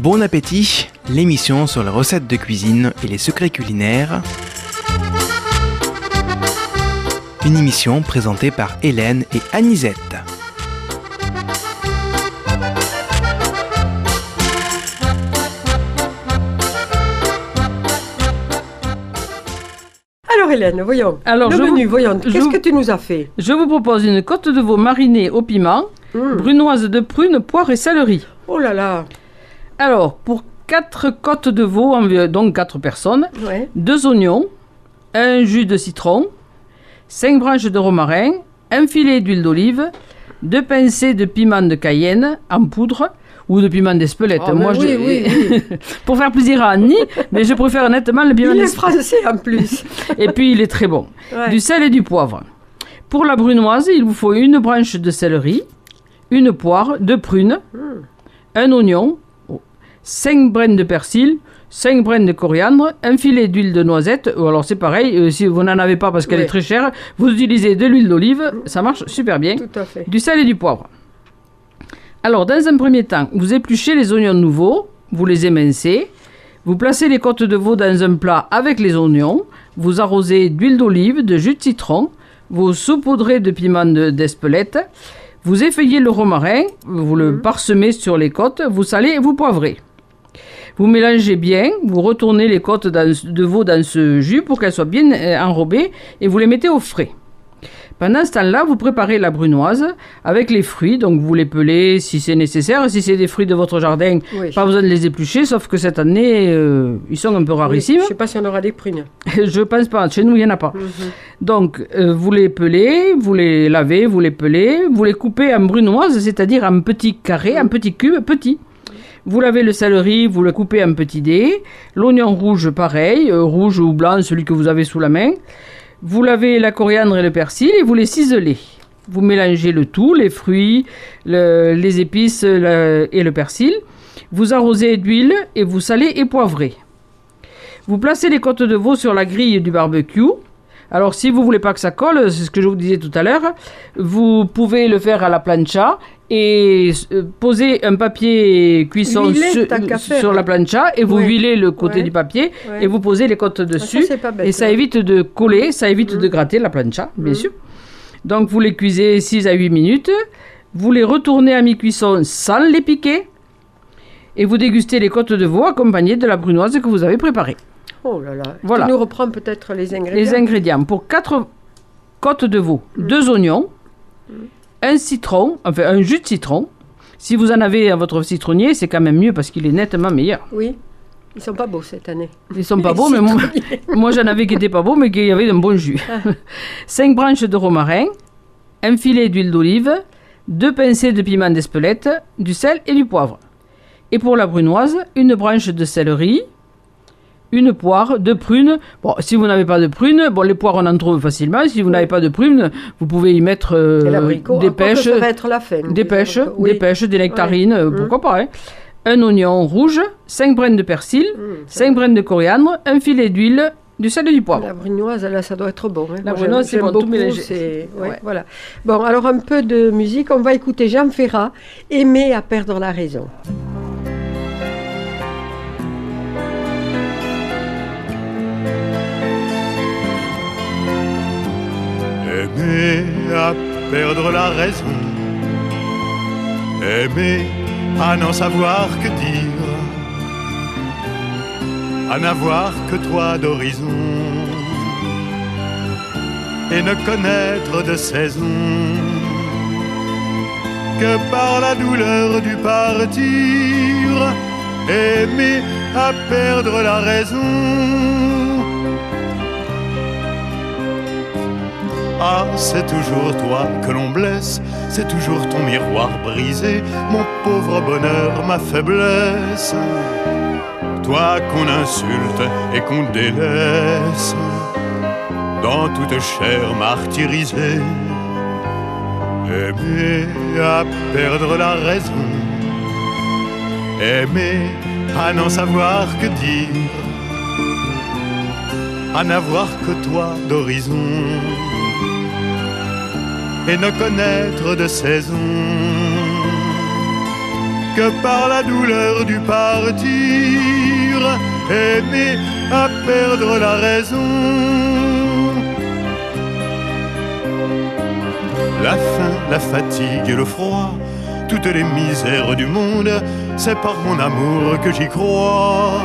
Bon appétit, l'émission sur les recettes de cuisine et les secrets culinaires. Une émission présentée par Hélène et Anisette. Alors Hélène, voyons. Qu'est-ce que tu nous as fait? Je vous propose une côte de veau marinée au piment, brunoise de prunes, poire et céleri. Oh là là. Alors, pour 4 côtes de veau, donc 4 personnes, 2 oignons, un jus de citron, 5 branches de romarin, un filet d'huile d'olive, 2 pincées de piment de Cayenne en poudre ou de piment d'Espelette. Oui. Pour faire plaisir à Annie, mais je préfère honnêtement le piment d'Espelette. Il est français en plus. Et puis il est très bon. Ouais. Du sel et du poivre. Pour la brunoise, il vous faut une branche de céleri, une poire, 2 prunes, un oignon, 5 brins de persil, 5 brins de coriandre, un filet d'huile de noisette. Alors c'est pareil, si vous n'en avez pas parce qu'elle est très chère, vous utilisez de l'huile d'olive, ça marche super bien. Tout à fait. Du sel et du poivre. Alors dans un premier temps, vous épluchez les oignons nouveaux, vous les émincez, vous placez les côtes de veau dans un plat avec les oignons, vous arrosez d'huile d'olive, de jus de citron, vous saupoudrez de piment d'Espelette, vous effeuillez le romarin, vous le parsemez sur les côtes, vous salez et vous poivrez. Vous mélangez bien, vous retournez les côtes de veau dans ce jus pour qu'elles soient bien enrobées et vous les mettez au frais. Pendant ce temps-là, vous préparez la brunoise avec les fruits, donc vous les pelez si c'est nécessaire. Si c'est des fruits de votre jardin, pas besoin de les éplucher, sauf que cette année, ils sont un peu rarissimes. Je ne sais pas si on aura des prunes. Je pense pas, chez nous il n'y en a pas. Donc, vous les pelez, vous les lavez, vous les pelez, vous les coupez en brunoise, c'est-à-dire en petits carrés, en petits cubes, petits. Vous lavez le céleri, vous le coupez en petits dés. L'oignon rouge, pareil, rouge ou blanc, celui que vous avez sous la main. Vous lavez la coriandre et le persil et vous les ciselez. Vous mélangez le tout, les fruits, les épices et le persil. Vous arrosez d'huile et vous salez et poivrez. Vous placez les côtes de veau sur la grille du barbecue. Alors, si vous ne voulez pas que ça colle, c'est ce que je vous disais tout à l'heure, vous pouvez le faire à la plancha et poser un papier cuisson sur la plancha et vous huilez le côté du papier et vous posez les côtes dessus. Ça, c'est pas bête, et ça évite de coller, ça évite de gratter la plancha, bien sûr. Donc, vous les cuisez 6 à 8 minutes. Vous les retournez à mi-cuisson sans les piquer et vous dégustez les côtes de veau accompagnées de la brunoise que vous avez préparée. Oh là là. Voilà. Tu nous reprends peut-être les ingrédients. Les ingrédients. Pour 4 côtes de veau, 2 oignons, un citron, enfin un jus de citron. Si vous en avez à votre citronnier, c'est quand même mieux parce qu'il est nettement meilleur. Oui. Ils sont pas beaux cette année. Ils sont pas beaux, mais moi j'en avais qui n'étaient pas beaux, mais qui avaient un bon jus. 5 branches de romarin, un filet d'huile d'olive, 2 pincées de piment d'Espelette, du sel et du poivre. Et pour la brunoise, une branche de céleri, une poire, 2 prunes. Bon, si vous n'avez pas de prunes, les poires on en trouve facilement. Si vous n'avez pas de prunes, vous pouvez y mettre des pêches, ça va être la fin, des pêches, des nectarines, pourquoi pas. Hein. Un oignon rouge, 5 brins de persil, 5 brins de coriandre, un filet d'huile, du sel et du poivre. La brunoise, là, ça doit être bon. Hein. La brunoise, c'est bon, tout mélangé. Voilà. Bon, alors un peu de musique. On va écouter Jean Ferrat, Aimer à perdre la raison. Aimer à perdre la raison, aimer à n'en savoir que dire, à n'avoir que toi d'horizon, et ne connaître de saison que par la douleur du partir. Aimer à perdre la raison. Ah, c'est toujours toi que l'on blesse, c'est toujours ton miroir brisé, mon pauvre bonheur, ma faiblesse. Toi qu'on insulte et qu'on délaisse, dans toute chair martyrisée. Aimer à perdre la raison, aimer à n'en savoir que dire, à n'avoir que toi d'horizon, et ne connaître de saison que par la douleur du partir, aimer à perdre la raison. La faim, la fatigue et le froid, toutes les misères du monde, c'est par mon amour que j'y crois.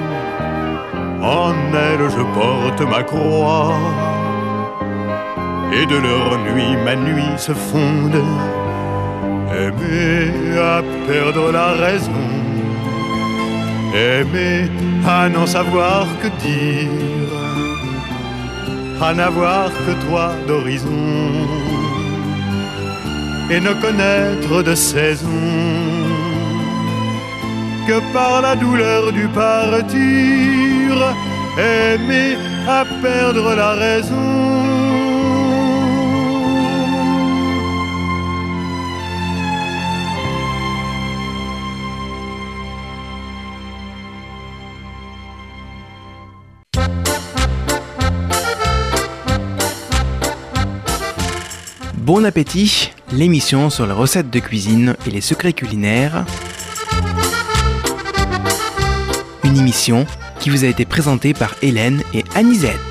En elle je porte ma croix, et de leur nuit ma nuit se fonde. Aimer à perdre la raison, aimer à n'en savoir que dire, à n'avoir que toi d'horizon, et ne connaître de saison que par la douleur du partir, aimer à perdre la raison. Bon appétit, l'émission sur les recettes de cuisine et les secrets culinaires. Une émission qui vous a été présentée par Hélène et Anisette.